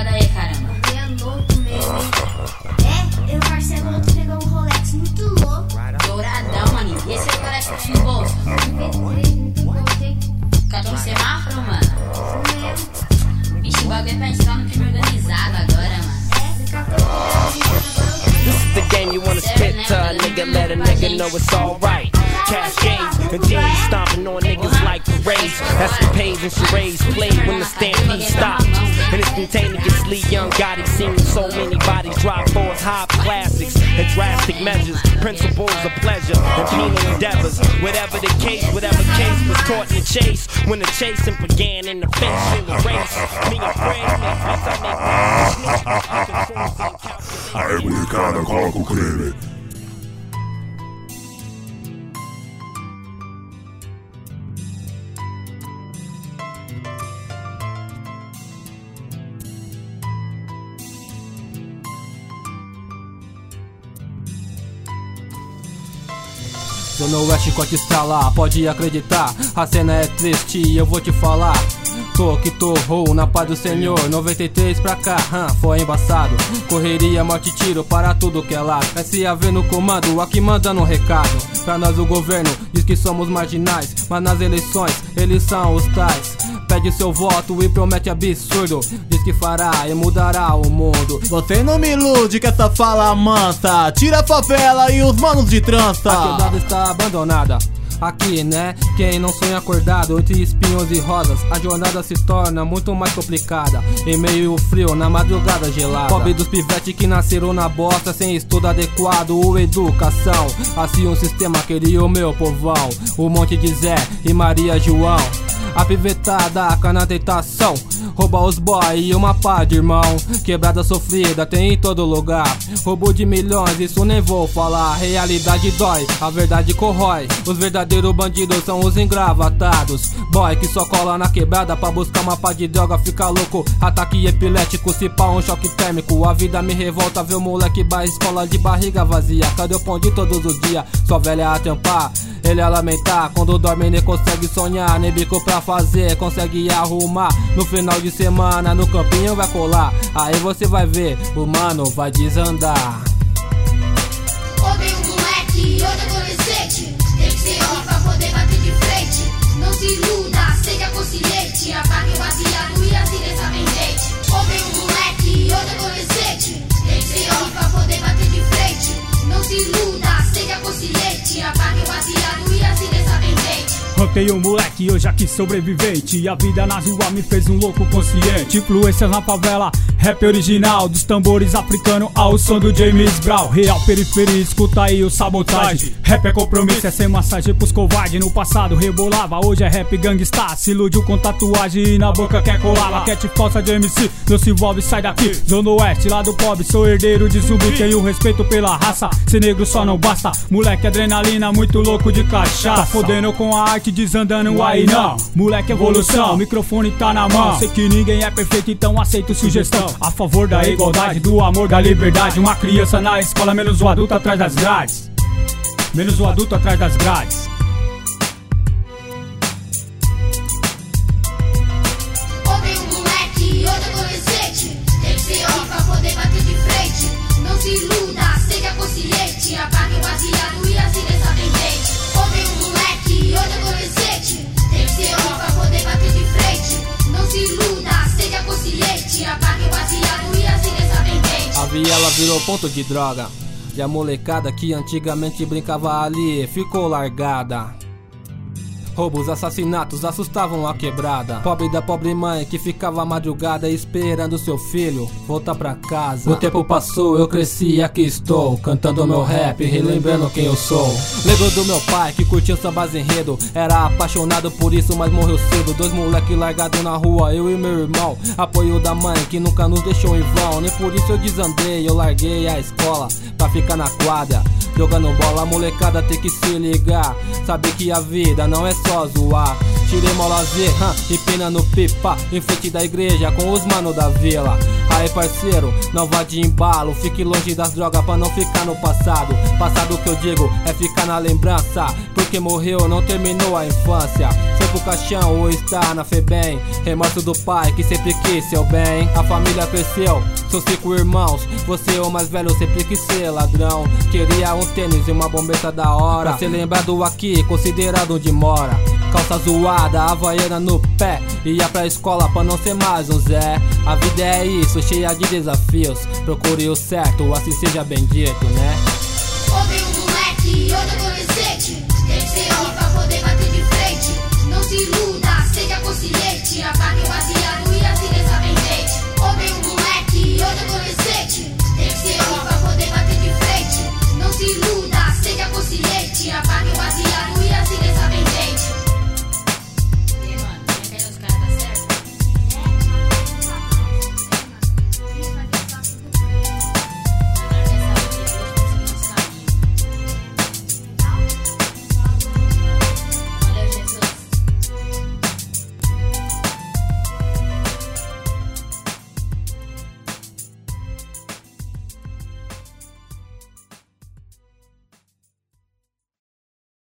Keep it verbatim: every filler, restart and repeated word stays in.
ligado aí, caramba. É louco mesmo, hein? É, eu parcelo outro pegou um Rolex muito louco. Douradão, maninho. E esse Rolex que tem no bolso? Cartão de semáforo, mano. Vixe, o bagulho é pra entrar no crime organizado agora, mano. This is the game you wanna spit to a nigga, let a nigga know it's alright. Cash game, continue stomping on niggas like parades. Escapades and charades played when the stampede stopped. And instantaneously, young Gotti seen so many bodies drop for his high classics and drastic measures, principles of pleasure and penal endeavors. Whatever the case, whatever case was caught in the chase. When the chasing began in the finishing the race, me and Fred make beats, I make beats. Aí, molecada, coloca o creme. Zona Oeste corte estralar, pode acreditar, a cena é triste e eu vou te falar. Tô que torrou na paz do Senhor, noventa e três pra cá, hum, foi embaçado. Correria, morte, tiro para tudo que é lado. S A V no comando, aqui mandando um recado. Pra nós o governo diz que somos marginais, mas nas eleições eles são os tais. Pede seu voto e promete absurdo, diz que fará e mudará o mundo. Você não me ilude com essa fala mansa, tira a favela e os manos de trança. A quebrada está abandonada. Aqui, né? Quem não sonha acordado entre espinhos e rosas, a jornada se torna muito mais complicada. Em meio ao frio, na madrugada gelada. Pobre dos pivetes que nasceram na bosta, sem estudo adequado ou educação. Assim um sistema queria o meu povão, o Monte de Zé e Maria João. A pivetada cai na tentação, rouba os boy e uma pá de irmão. Quebrada sofrida tem em todo lugar, roubo de milhões, isso nem vou falar. Realidade dói, a verdade corrói. Os verdadeiros bandidos são os engravatados. Boy que só cola na quebrada pra buscar uma pá de droga, fica louco. Ataque epilético, se pá um choque térmico. A vida me revolta ver o moleque ba escola de barriga vazia. Cadê o pão de todos os dias? Sua velha a tampar, ele a lamentar. Quando dorme nem consegue sonhar, nem bico pra fazer, consegue arrumar. No final de semana no campinho vai colar, aí você vai ver, o mano vai desandar. Ouvem um moleque e outro adolescente, tem que ser homem pra poder bater de frente. Não se iluda, seja consciente, apague o baseado e assine essa pendente. Ouvem um moleque e outro adolescente, tem que ser homem pra poder bater de frente. Não se iluda, seja consciente, apague o baseado e assine essa pendente. Rotei um moleque, hoje aqui sobrevivente, e a vida na rua me fez um louco consciente. Influências na favela, rap original, dos tambores africanos ao som do James Brown. Real periferia, escuta aí o sabotagem. Rap é compromisso, é sem massagem pros covardes. No passado rebolava, hoje é rap gangsta. Se iludiu com tatuagem e na boca quer colar. Maquete falsa de M C, não se envolve, sai daqui. Zona Oeste, lá do pobre, sou herdeiro de zumbi. Tenho respeito pela raça, ser negro só não basta. Moleque adrenalina, muito louco de cachaça. Tá fodendo com a arte, desandando aí não. Moleque evolução, microfone tá na mão. Sei que ninguém é perfeito, então aceito sugestão. A favor da igualdade, do amor, da liberdade. Uma criança na escola, menos o adulto atrás das grades. Menos o adulto atrás das grades. Ouvem um moleque e outro adolescente, tem que ser homem pra poder bater de frente. Não se iluda, seja consciente, apague o baseado e assine essa pendente. Ouvem um moleque e outro adolescente, tem que ser homem pra poder bater de frente. Não se iluda, seja consciente, apague o baseado e assine essa pendente. A viela virou ponto de droga, e a molecada que antigamente brincava ali ficou largada. Roubos, assassinatos assustavam a quebrada. Pobre da pobre mãe que ficava madrugada esperando seu filho voltar pra casa. O tempo passou, eu cresci e aqui estou, cantando meu rap, relembrando quem eu sou. Lembro do meu pai que curtia sambas enredo, era apaixonado por isso, mas morreu cedo. Dois moleque largado na rua, eu e meu irmão. Apoio da mãe que nunca nos deixou em vão. Nem por isso eu desandei, eu larguei a escola pra ficar na quadra jogando bola. A molecada tem que se ligar, saber que a vida não é só zoar. Tirei mó lazer, hum, e pena no pipa, em frente da igreja com os manos da vila. Aí parceiro, não vá de embalo, fique longe das drogas pra não ficar no passado. Passado que eu digo é ficar na lembrança, porque morreu, não terminou a infância. Seu pro caixão ou está na Febem. Remorso do pai que sempre quis seu bem. A família cresceu, seus cinco irmãos. Você o mais velho sempre quis ser ladrão. Queria um tênis e uma bombeta da hora, pra ser lembrado aqui, considerado onde mora. Calça zoada, havaiana no pé. Ia pra escola pra não ser mais um Zé. A vida é isso, cheia de desafios. Procure o certo, assim seja bendito, né? Houve um moleque e outro adolescente. Tem que ser homem pra poder bater de frente. Não se iluda, seja consciente.